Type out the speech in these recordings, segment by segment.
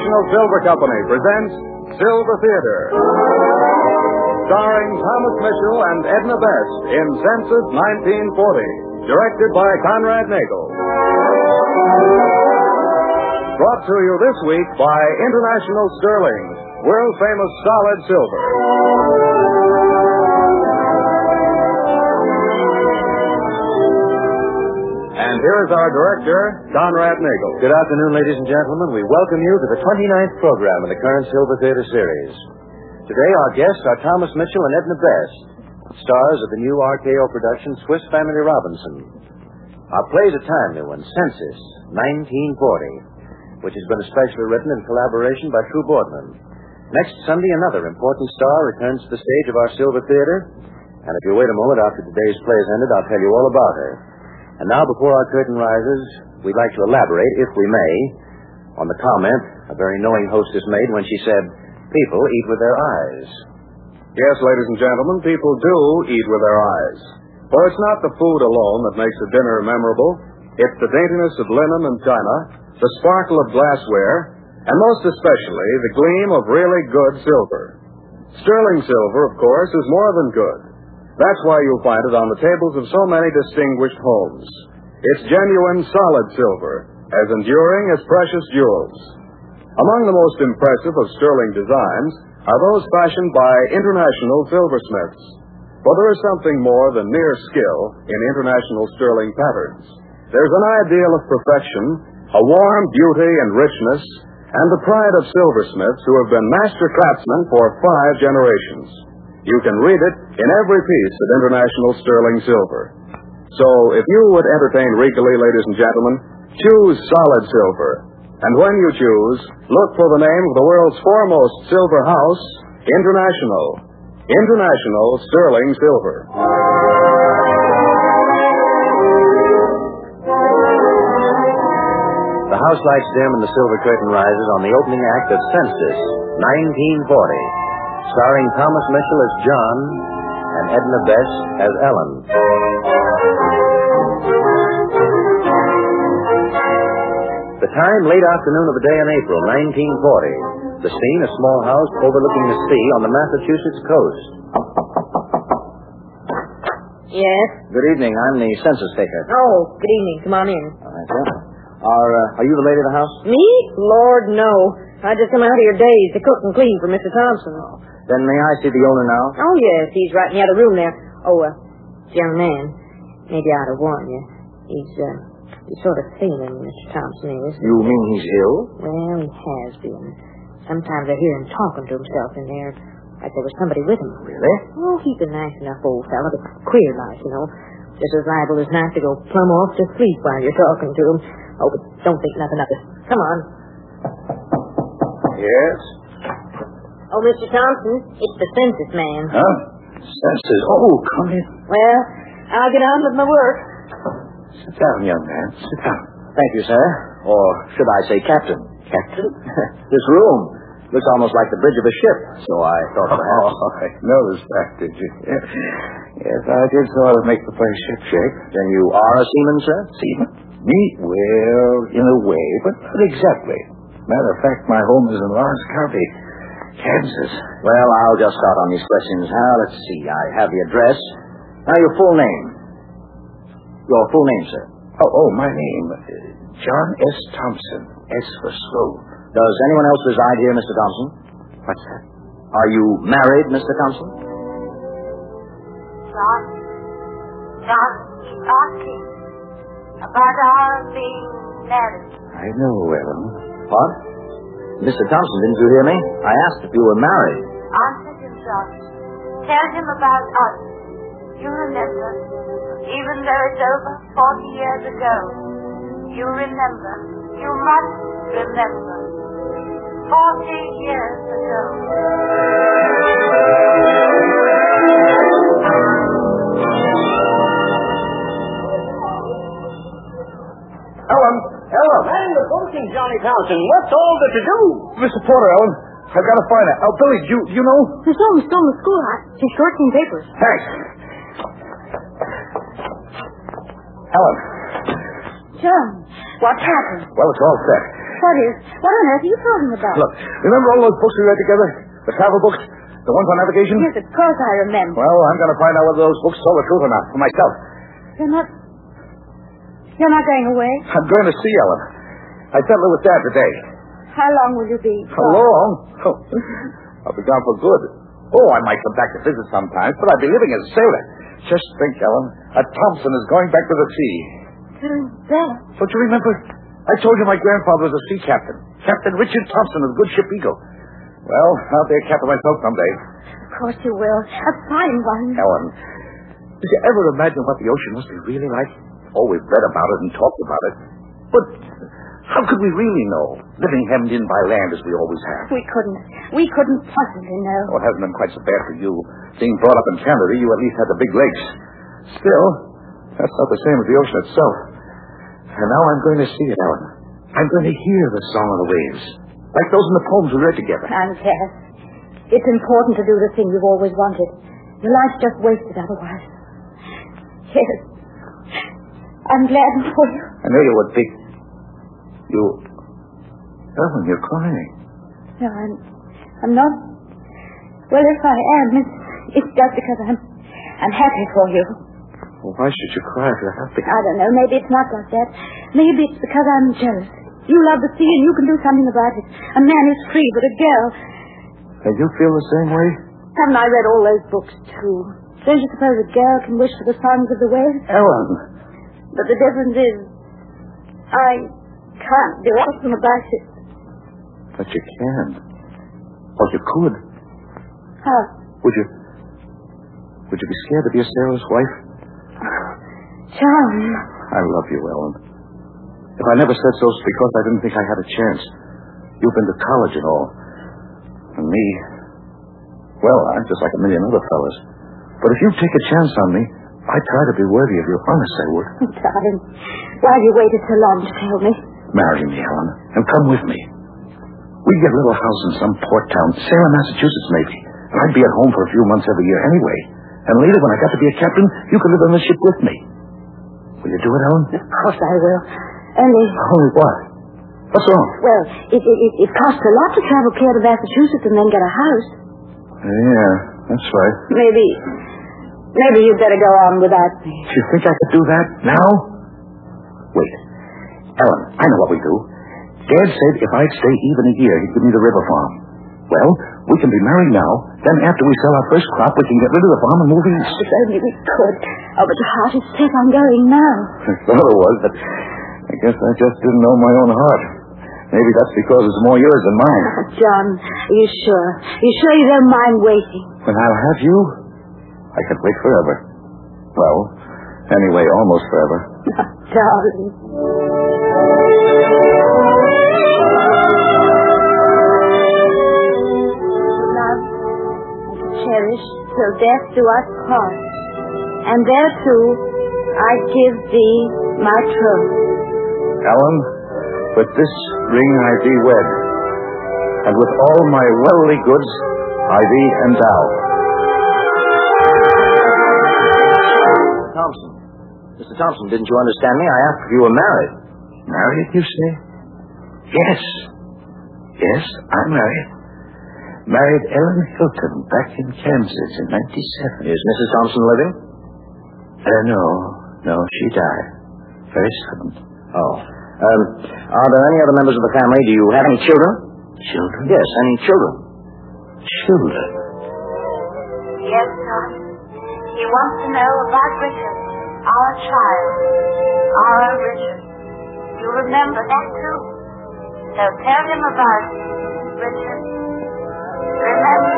International Silver Company presents Silver Theater. Starring Thomas Mitchell and Edna Best in Census 1940. Directed by Conrad Nagel. Brought to you this week by International Sterling, world-famous solid silver. And here is our director, Conrad Nagel. Good afternoon, ladies and gentlemen. We welcome you to the 29th program in the current Silver Theater series. Today, our guests are Thomas Mitchell and Edna Best, stars of the new RKO production, Swiss Family Robinson. Our play's a timely one, Census 1940, which has been especially written in collaboration by True Boardman. Next Sunday, another important star returns to the stage of our Silver Theater. And if you wait a moment after today's play is ended, I'll tell you all about her. And now, before our curtain rises, we'd like to elaborate, if we may, on the comment a very knowing hostess made when she said, people eat with their eyes. Yes, ladies and gentlemen, people do eat with their eyes. For it's not the food alone that makes a dinner memorable. It's the daintiness of linen and china, the sparkle of glassware, and most especially the gleam of really good silver. Sterling silver, of course, is more than good. That's why you'll find it on the tables of so many distinguished homes. It's genuine, solid silver, as enduring as precious jewels. Among the most impressive of sterling designs are those fashioned by international silversmiths. For there is something more than mere skill in international sterling patterns. There's an ideal of perfection, a warm beauty and richness, and the pride of silversmiths who have been master craftsmen for 5 generations. You can read it in every piece of international sterling silver. So, if you would entertain regally, ladies and gentlemen, choose solid silver. And when you choose, look for the name of the world's foremost silver house, International. International Sterling Silver. The house lights dim and the silver curtain rises on the opening act of Census 1940. Starring Thomas Mitchell as John and Edna Best as Ellen. The time, late afternoon of a day in April, 1940. The scene, a small house overlooking the sea on the Massachusetts coast. Yes? Good evening. I'm the census taker. Oh, good evening. Come on in. All right, sir. Are you the lady of the house? Me? Lord, no. I just come out here days to cook and clean for Mr. Thompson. Oh. Then may I see the owner now? Oh, yes. He's right in the other room there. Oh, young man. Maybe I ought to warn you. He's sort of failing, Mr. Thompson is. You mean he's ill? Well, he has been. Sometimes I hear him talking to himself in there, like there was somebody with him. Really? Oh, he's a nice enough old fellow, but queer like, you know. Just as liable as not to go plumb off to sleep while you're talking to him. Oh, but don't think nothing of it. Come on. Yes? Oh, Mr. Thompson, it's the census man. Huh? Census? Oh, come in. Well, I'll get on with my work. Sit down, young man. Sit down. Thank you, sir. Or should I say captain? Captain? This room looks almost like the bridge of a ship, so I thought perhaps... Oh, I noticed that, did you? Yes, I did sort of make the place ship-shape. Then you are a seaman, sir? Seaman? Me? Well, in a way, but not exactly. Matter of fact, my home is in Lawrence County, Kansas. Well, I'll just start on these questions. Now, let's see. I have the address. Now, your full name. Your full name, sir. Oh, my name. John S. Thompson. S for slow. Does anyone else reside here, Mr. Thompson? What's that? Are you married, Mr. Thompson? John, he's asking about our being married. I know, Ellen. What? Mr. Thompson, didn't you hear me? I asked if you were married. Answer him, John. Tell him about us. You remember, even though it's over 40 years ago, you remember. You must remember. 40 years ago. Ellen! Man, the booking, Johnny Thompson. What's all the to-do? Mr. Porter, Ellen. I've got to find her. Oh, Billy, do you know? She saw him stole the schoolhouse. She's collecting papers. Thanks. Ellen. John, what's happened? Well, it's all set. What on earth are you talking about? Look, remember all those books we read together? The travel books? The ones on navigation? Yes, of course I remember. Well, I'm going to find out whether those books told the truth or not, for myself. You're not going away? I'm going to see Ellen. I settled it with Dad today. How long will you be? How long? Oh, I'll be gone for good. Oh, I might come back to visit sometimes, but I'll be living as a sailor. Just think, Ellen, a Thompson is going back to the sea. Doing that? Don't you remember? I told you my grandfather was a sea captain. Captain Richard Thompson of the good ship Eagle. Well, I'll be a captain myself someday. Of course you will. A fine one. Ellen, did you ever imagine what the ocean must be really like? Oh, we've read about it and talked about it. But how could we really know, living hemmed in by land as we always have? We couldn't possibly know. Oh, it hasn't been quite so bad for you. Being brought up in Canada, you at least had the big lakes. Still, that's not the same as the ocean itself. And now I'm going to see it, Ellen. I'm going to hear the song of the waves. Like those in the poems we read together. I'm Cass. It's important to do the thing you've always wanted. Your life's just wasted otherwise. Yes. I'm glad for you. I know you would be. Ellen, you're crying. No, I'm not. Well, if I am, it's just because I'm happy for you. Well, why should you cry if you're happy? I don't know. Maybe it's not like that. Maybe it's because I'm jealous. You love the sea and you can do something about it. A man is free, but a girl... And you feel the same way? Haven't I read all those books, too? Don't you suppose a girl can wish for the songs of the waves? Ellen! But the difference is, I can't do anything about it. But you can. Or you could. How? Would you be scared to be a sailor's wife? John. I love you, Ellen. If I never said so, it's because I didn't think I had a chance. You've been to college and all. And me, well, I'm just like a million other fellas. But if you take a chance on me, I'd try to be worthy of your honest, I would. Darling, why have you waited so long to tell me? Marry me, Ellen, and come with me. We'd get a little house in some port town, Salem, Massachusetts, maybe. And I'd be at home for a few months every year anyway. And later, when I got to be a captain, you could live on the ship with me. Will you do it, Ellen? Of course I will. Only what? What's wrong? Well, it costs a lot to travel clear to Massachusetts and then get a house. Yeah, that's right. Maybe you'd better go on without me. Do you think I could do that now? Wait. Ellen, I know what we do. Dad said if I'd stay even a year, he'd give me the river farm. Well, we can be married now. Then after we sell our first crop, we can get rid of the farm and move east. If only we could. Oh, but your heart is set on going now. I thought it was, but I guess I just didn't know my own heart. Maybe that's because it's more yours than mine. Oh, John, are you sure? Are you sure you don't mind waiting? When I'll have you, I could wait forever. Well, anyway, almost forever. Darling. Cherish till death do us part, and thereto I give thee my troth. Ellen, with this ring I thee wed, and with all my worldly goods I thee endow. Mr. Thompson, didn't you understand me? I asked if you were married. Married, you say? Yes, I'm married. Married Ellen Hilton back in Kansas in 97. Is Mrs. Thompson living? No, she died. Very sudden. Oh. Are there any other members of the family? Do you have any children? Children? Yes, any children. Children? Yes, son. He wants to know about Richard, our child, our Richard. You remember that, too? So tell him about Richard. Remember?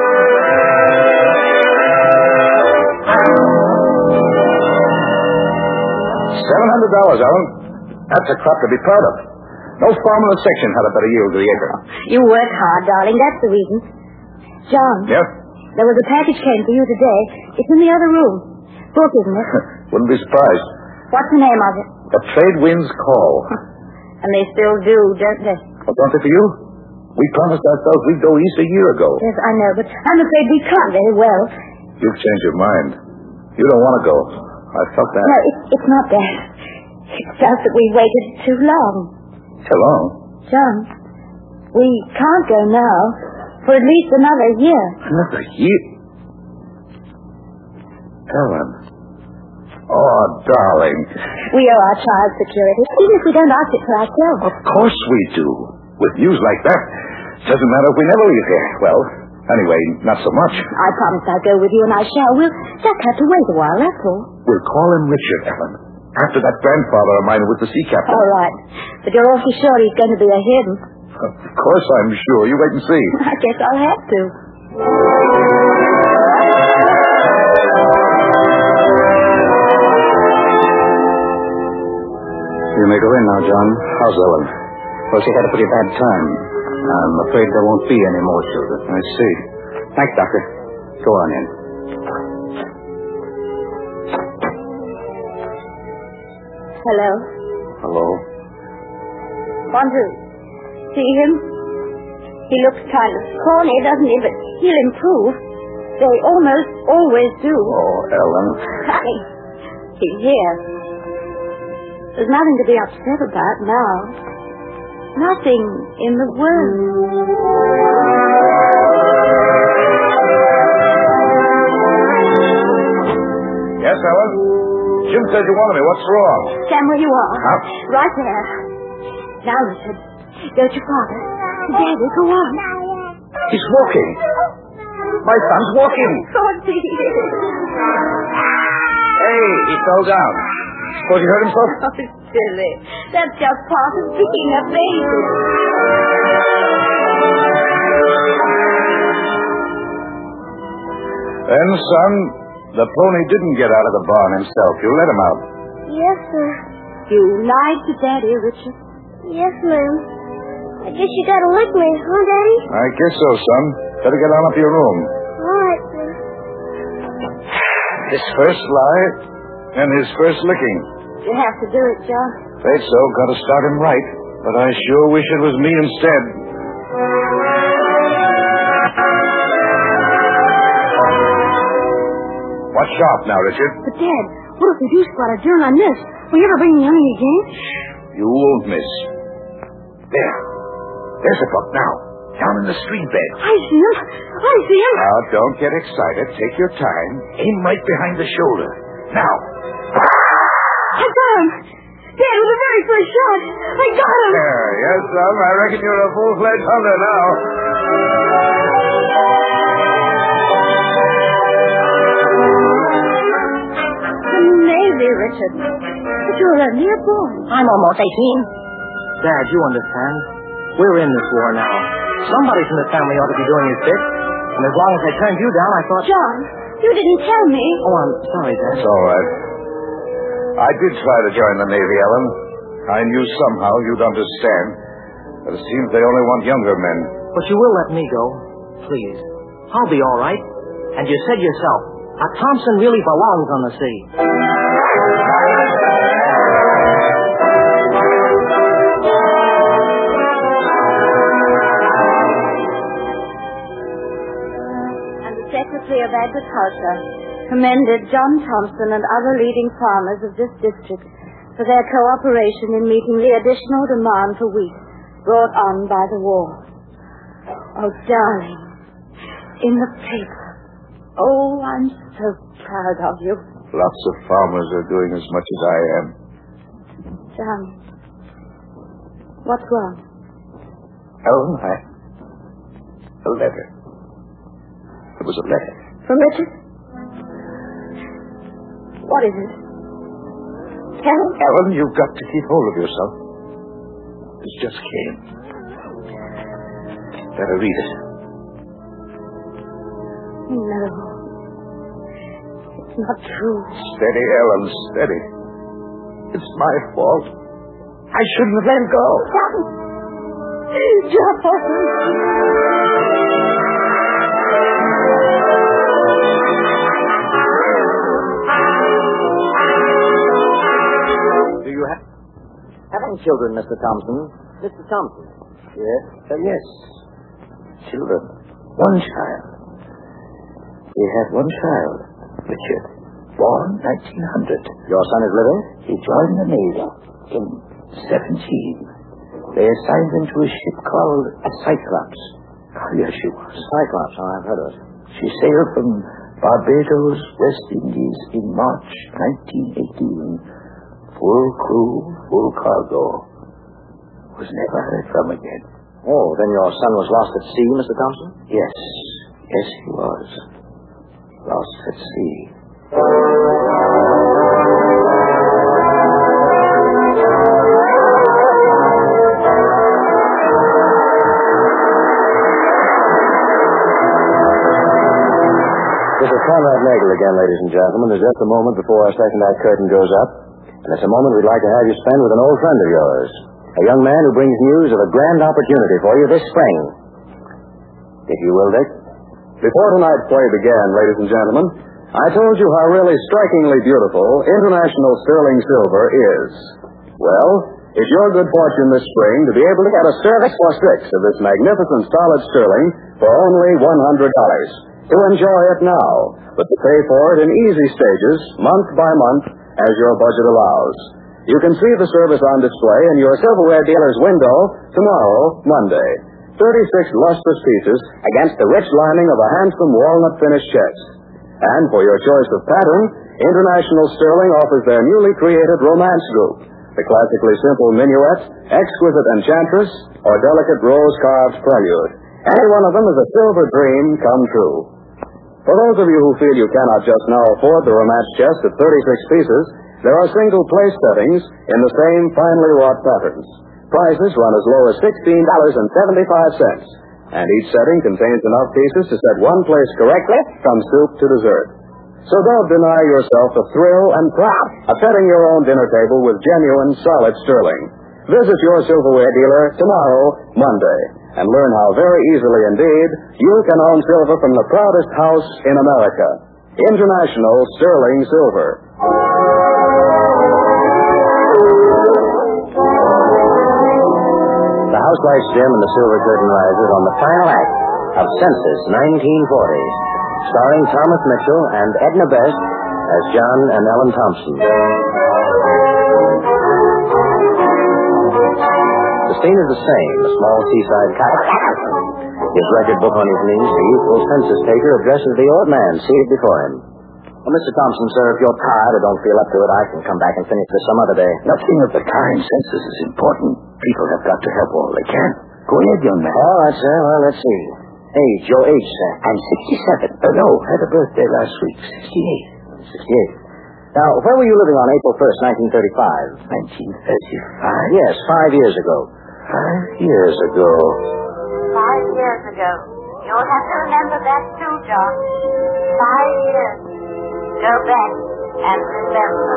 $700, Ellen. That's a crop to be proud of. No farm in the section had a better yield to the acre. You work hard, darling. That's the reason. John. Yes? There was a package came for you today. It's in the other room. Book, isn't it? Wouldn't be surprised. What's the name of it? The Trade Winds Call. And they still do, don't they? Well, don't they for you? We promised ourselves we'd go east a year ago. Yes, I know, but I'm afraid we can't very well. You've changed your mind. You don't want to go. I felt that. No, it's not that. It's just that we waited too long. Too long? John, we can't go now for at least another year. Another year? Ellen. Oh, darling. We owe our child security, even if we don't ask it for ourselves. Of course we do. With news like that, doesn't matter if we never leave here. Well, anyway, not so much. I promise I'll go with you, and I shall. We'll just have to wait a while, that's all. We'll call him Richard, Ellen. After that grandfather of mine who was the sea captain. All right. But you're awfully sure he's going to be a hidden. Of course I'm sure. You wait and see. I guess I'll have to. You may go in now, John. How's Ellen? Well, she had a pretty bad time. I'm afraid there won't be any more children. I see. Thanks, Doctor. Go on in. Hello. Hello. Want to see him? He looks kind of scrawny, doesn't he? But he'll improve. They almost always do. Oh, Ellen. Honey, he's here. There's nothing to be upset about now. Nothing in the world. Yes, Ellen? Jim said you wanted me. What's wrong? Stand where you are. Huh? Right there. Now, Richard, go to Father. Daddy, go on. He's walking. My son's walking. Oh, dear. Hey, he fell down. Suppose he hurt himself? Oh, silly. That's just part of being a baby. Then, son, the pony didn't get out of the barn himself. You let him out. Yes, sir. You lied to Daddy, Richard. Yes, ma'am. I guess you gotta lick me, huh, Daddy? I guess so, son. Better get on up to your room. All right, sir. His first lie and his first licking. You have to do it, John. Afraid so. Got to start him right. But I sure wish it was me instead. Watch sharp now, Richard. But, Dad, what if we do spot a germ on this? Will you ever bring me honey again? You won't miss. There. There's a buck now. Down in the stream bed. I see him. I see him. Now, don't get excited. Take your time. Aim right behind the shoulder. Now. I got him. Dad, with the very first shot. I got him. There. Yes, son. I reckon you're a full-fledged hunter now. Maybe, Richard. But you're only a boy. I'm almost 18. Dad, you understand. We're in this war now. Somebody from the family ought to be doing his bit. And as long as I turned you down, I thought... John, you didn't tell me. Oh, I'm sorry, Dad. It's all right. I did try to join the Navy, Ellen. I knew somehow you'd understand. But it seems they only want younger men. But you will let me go. Please. I'll be all right. And you said yourself, a Thompson really belongs on the sea. Secretary of Agriculture commended John Thompson and other leading farmers of this district for their cooperation in meeting the additional demand for wheat brought on by the war. Oh, darling, in the paper. Oh, I'm so proud of you. Lots of farmers are doing as much as I am. John, what's wrong? Ellen, a letter. It was a letter. From Richard? What is it? Ellen, you've got to keep hold of yourself. This just came. Better read it. No. It's not true. Steady, Ellen, steady. It's my fault. I shouldn't have let him go. John. Do you have any children, Mr. Thompson? Mr. Thompson? Yes? Yes. Children. One child. We had one child, Richard, born 1900. Your son is living? He joined the Navy in 17. they assigned him to a ship called Cyclops. Oh, yes, she was. Cyclops, I've heard of it. She sailed from Barbados, West Indies in March 1918. Full crew, full cargo. Was never heard from again. Oh, then your son was lost at sea, Mr. Thompson? Yes. Yes, he was. Lost at sea. This is Conrad Nagel again, ladies and gentlemen. There's just a moment before our second act curtain goes up, and it's a moment we'd like to have you spend with an old friend of yours, a young man who brings news of a grand opportunity for you this spring. If you will, Dick. Before tonight's play began, ladies and gentlemen, I told you how really strikingly beautiful International Sterling Silver is. Well, it's your good fortune this spring to be able to get a service for 6 of this magnificent solid sterling for only $100. To enjoy it now, but to pay for it in easy stages, month by month, as your budget allows. You can see the service on display in your silverware dealer's window tomorrow, Monday. 36 lustrous pieces against the rich lining of a handsome walnut-finished chest. And for your choice of pattern, International Sterling offers their newly created Romance Group, the classically simple minuet, exquisite enchantress, or delicate rose-carved prelude. Any one of them is a silver dream come true. For those of you who feel you cannot just now afford the romance chest of 36 pieces, there are single place settings in the same finely wrought patterns. Prices run as low as $16.75, and each setting contains enough pieces to set one place correctly from soup to dessert. So don't deny yourself the thrill and pride of setting your own dinner table with genuine solid sterling. Visit your silverware dealer tomorrow, Monday, and learn how very easily indeed you can own silver from the proudest house in America, International Sterling Silver. The house lights dim and the silver curtain rises on the final act of Census 1940, starring Thomas Mitchell and Edna Best as John and Ellen Thompson. The scene is the same, a small seaside cottage. His record book on his knees, the youthful census taker addresses the old man seated before him. Well, Mr. Thompson, sir, if you're tired or don't feel up to it, I can come back and finish this some other day. Nothing of the kind. Census is important. People have got to help all they can. Go ahead, young man. All right, sir. Well, let's see. Age, your age, sir. I'm 67. No, had a birthday last week. 68. 68. Now, where were you living on April 1st, 1935? 1935? Yes, 5 years ago. 5 years ago. 5 years ago. You'll have to remember that too, John. 5 years. Go back and remember.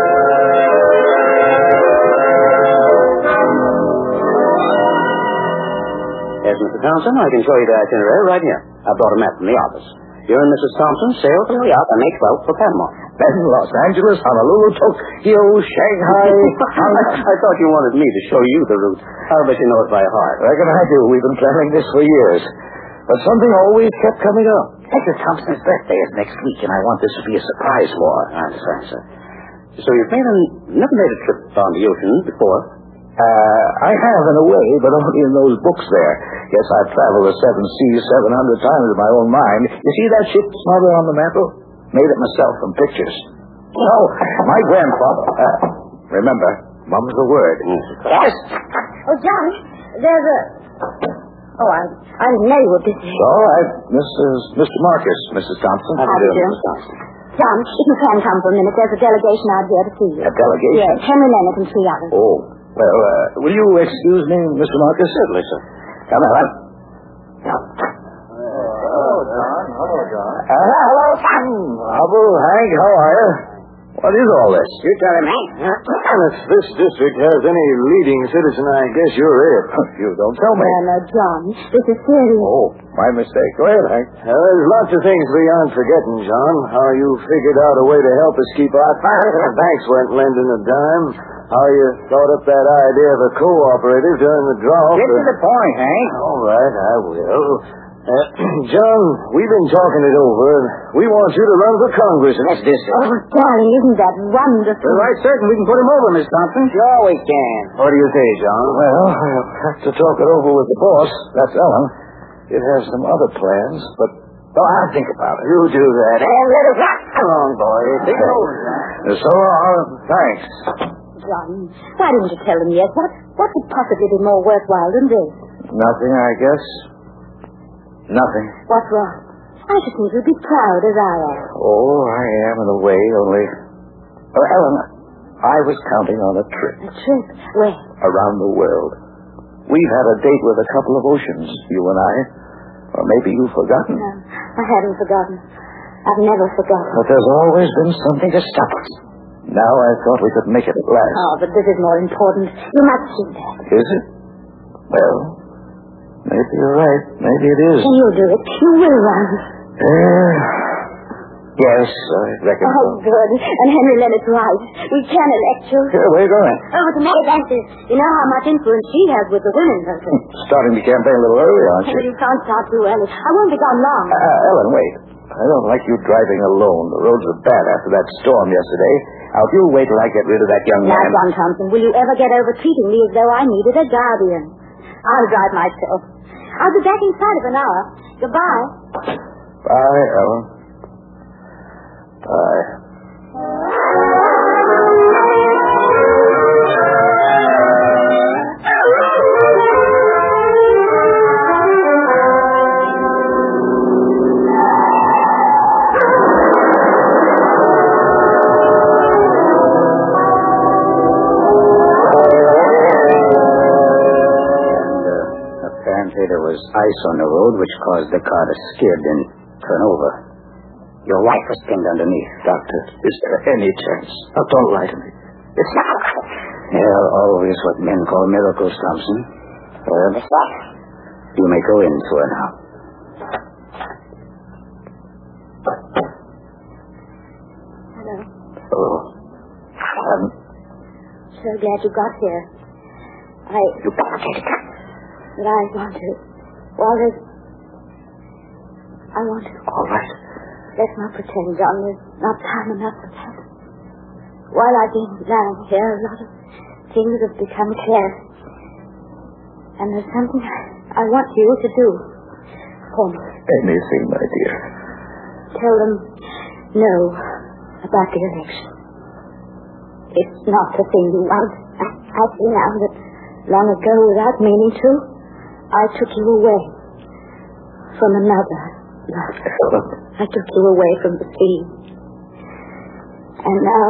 Yes, Mr. Thompson, I can show you the itinerary right here. I brought a map from the office. You and Mrs. Thompson sail from the yacht on May 12th for Panama. Then Los Angeles, Honolulu, Tokyo, Shanghai. I thought you wanted me to show you the route. I'll bet you know it by heart. Reckon I do. We've been planning this for years. But something always kept coming up. Mrs. Thompson's birthday is next week, and I want this to be a surprise for her. I understand, sir. So you've never made a trip on the ocean before? I have in a way, but only in those books there. Yes, I've traveled the 7 seas 700 times in my own mind. You see that ship smothered on the mantle? Made it myself from pictures. No, my grandfather. Remember, mum's the word. Yes. Oh, John, there's a... Oh, I'm May with this. So, Mr. Marcus, Mrs. Thompson. How do you do? John, if you can come for a minute, there's a delegation out here to see you. A delegation? Yes, Henry Leonard and 3 others. Oh, well, will you excuse me, Mr. Marcus? Certainly, sir. Come on. Hello, John. Hello, son. Hubble, Hank, how are you? What is all this? You tell him, Hank. If this district has any leading citizen, I guess you're it. You don't tell me. No, John, this is serious. Oh, my mistake. Go ahead, Hank. There's lots of things beyond forgetting, John. How you figured out a way to help us keep our banks weren't lending a dime. How you thought up that idea of a cooperative during the drought. Get to the point, Hank. All right, I will. John, we've been talking it over, and we want you to run for Congress in this district. Oh, darling, isn't that wonderful? We're right certain we can put him over, Miss Thompson. Sure we can. What do you say, John? Well, I'll have to talk it over with the boss. That's Ellen. It has some other plans, but I'll think about it. You do that. And let us rock. Come on, boy. Think it over. So long. Thanks. John, why didn't you tell them yet? What could possibly be more worthwhile than this? Nothing, I guess. Nothing. What's wrong? I just think you'd be proud as I am. Oh, I am in a way, only... Oh, Ellen, I was counting on a trip. A trip? Where? Around the world. We've had a date with a couple of oceans, you and I. Or maybe you've forgotten. No, I haven't forgotten. I've never forgotten. But there's always been something to stop us. Now I thought we could make it at last. Oh, but this is more important. You must see that. Is it? Well, maybe you're right. Maybe it is. Can you do it? You will run. Yes, I reckon so. Oh, good. And Henry Lennox right. We can elect you. Here, where are you going? Oh, to Mary Frances. You know how much influence she has with the women, don't you? Starting the campaign a little early, aren't you? But you can't start too early. I won't be gone long. Ellen, wait. I don't like you driving alone. The roads are bad after that storm yesterday. Now, if you wait till I get rid of that young man... Now, John Thompson, will you ever get over treating me as though I needed a guardian? I'll drive myself. I'll be back inside of an hour. Goodbye. Bye, Ellen. Bye. There was ice on the road, which caused the car to skid and turn over. Your wife was pinned underneath. Doctor, is there any chance? Oh, don't lie to me. It's not. There are always what men call miracles, Thompson. You may go in to her now. Hello. Oh. So glad you got here. You better get it. But I want to. Walter, I want to. All right. Let's not pretend, John. There's not time enough for that. While I've been lying here, a lot of things have become clear. And there's something I want you to do for me. Anything, my dear. Tell them no about the election. It's not the thing you want. I see now that long ago, without meaning to, I took you away from another love. I took you away from the sea. And now,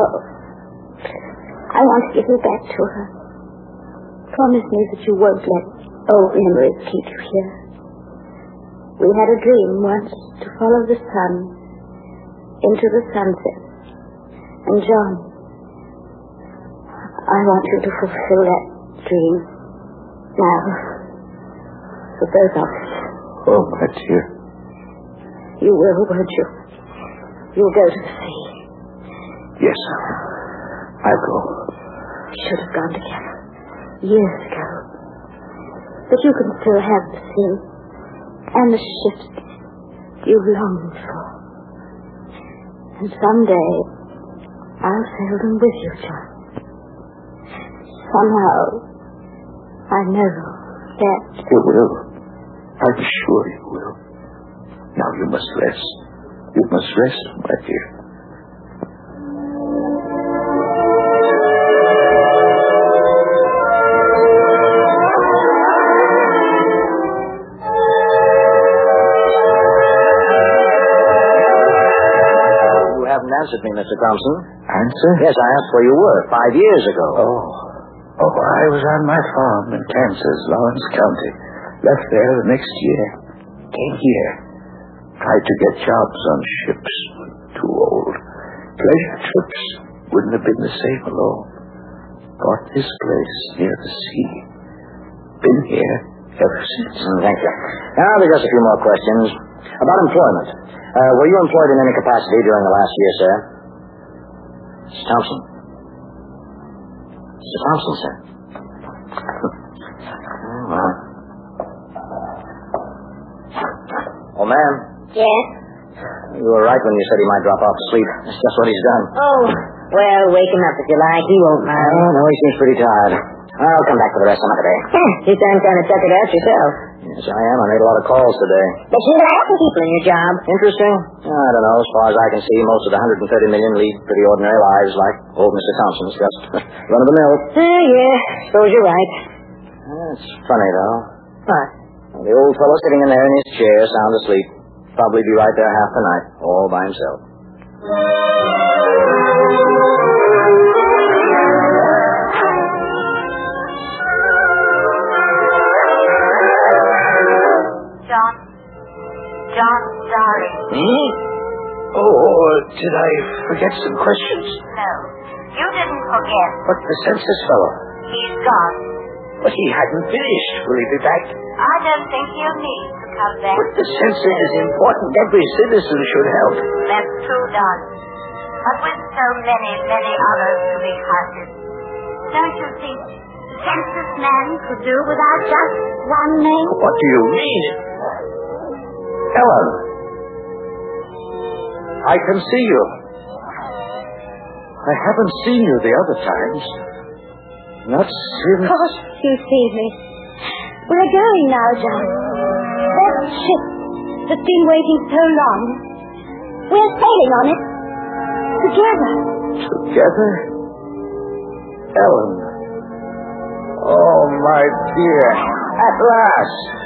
I want to give you back to her. Promise me that you won't let old memories keep you here. We had a dream once to follow the sun into the sunset. And John, I want you to fulfill that dream now. For both of us. Oh, my dear. You will, won't you? You'll go to the sea. Yes, I'll go. We should have gone together years ago. But you can still have the sea and the ships you longed for. And someday I'll sail them with you, John. Somehow I know that You will. I'm sure you will. Now you must rest. You must rest, my dear. You haven't answered me, Mr. Thompson. Answer? Yes, I asked where you were 5 years ago. Oh, I was on my farm in Kansas, Lawrence County. Left there the next year. Came here. Tried to get jobs on ships. Too old. Pleasure trips wouldn't have been the same alone. Bought this place near the sea. Been here ever since. Thank you. Now, there's just a few more questions. About employment. Were you employed in any capacity during the last year, sir? Mr. Thompson? Mr. Thompson, sir. Oh, well. ma'am. Yes? You were right when you said he might drop off to sleep. That's just what he's done. Oh, well, wake him up if you like. He won't mind. Oh, no, he seems pretty tired. I'll come back for the rest some other day. You sound kind of tuckered out yourself. Yes, I am. I made a lot of calls today. But you like the people in your job. Interesting? I don't know. As far as I can see, most of the 130 million lead pretty ordinary lives like old Mr. Thompson's. Just run of the mill. Yeah, suppose you're right. It's funny, though. What? The old fellow sitting in there in his chair, sound asleep. Probably be right there half the night, all by himself. John, darling. Hmm? Oh, did I forget some questions? No, you didn't forget. But the census fellow. He's gone. But he hadn't finished. Will he be back? I don't think he'll need to come back. But the census is important. Every citizen should help. That's true, Don. But with so many, many others to be counted, don't you think the census man could do without just one name? What do you mean? Ellen. I can see you. I haven't seen you the other times. Not since... Of course you see me. We're going now, John. That ship that's been waiting so long. We're sailing on it. Together. Together? Ellen. Oh, my dear. At last.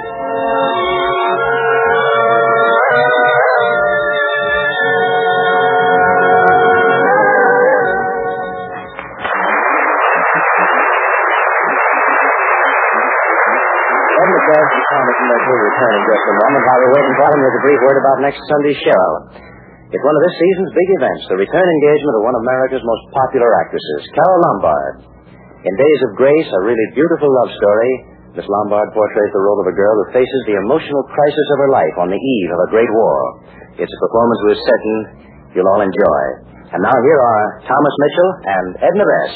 Will return in just a moment. While we're waiting for him, there's a brief word about next Sunday's show. It's one of this season's big events, the return engagement of one of America's most popular actresses, Carole Lombard. In Days of Grace, a really beautiful love story, Miss Lombard portrays the role of a girl who faces the emotional crisis of her life on the eve of a great war. It's a performance we're certain you'll all enjoy. And now here are Thomas Mitchell and Edna Bess.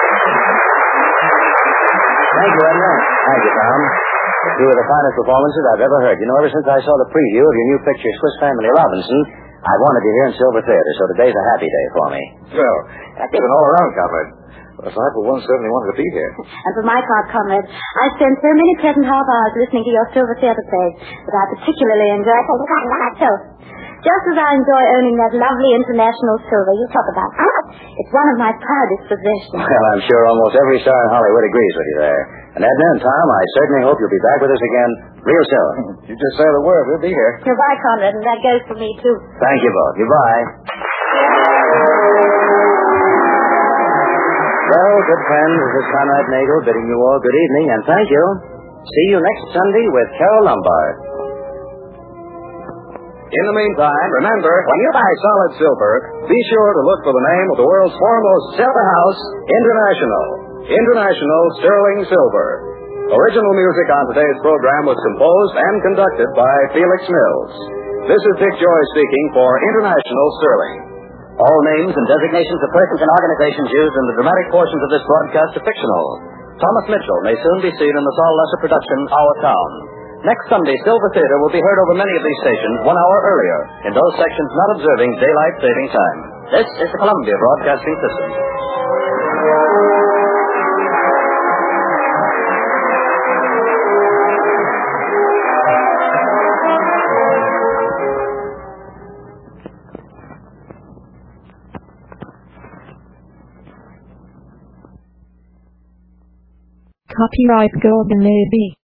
Thank you, Edna. Thank you, Tom. Two of the finest performances I've ever heard. You know, ever since I saw the preview of your new picture, Swiss Family Robinson, I wanted you here in Silver Theater, so today's a happy day for me. Well, that's given all around, comrade. Well, I, for one, certainly wanted to be here. And for my part, comrade, I spent so many pleasant half hours listening to your Silver Theater plays that I particularly enjoy taking myself. Just as I enjoy owning that lovely international silver you talk about. It's one of my proudest possessions. Well, I'm sure almost every star in Hollywood agrees with you there. And Edna and Tom, I certainly hope you'll be back with us again real soon. You just say the word, we'll be here. Goodbye, Conrad, and that goes for me, too. Thank you both. Goodbye. Well, good friends, this is Conrad Nagel bidding you all good evening, and thank you. See you next Sunday with Carole Lombard. In the meantime, remember, when you buy solid silver, be sure to look for the name of the world's foremost silver house, International. International Sterling Silver. Original music on today's program was composed and conducted by Felix Mills. This is Dick Joy speaking for International Sterling. All names and designations of persons and organizations used in the dramatic portions of this broadcast are fictional. Thomas Mitchell may soon be seen in the Saul Lesser production, Our Town. Next Sunday, Silver Theater will be heard over many of these stations 1 hour earlier in those sections not observing daylight saving time. This is the Columbia Broadcasting System. Copyright Golden Lady.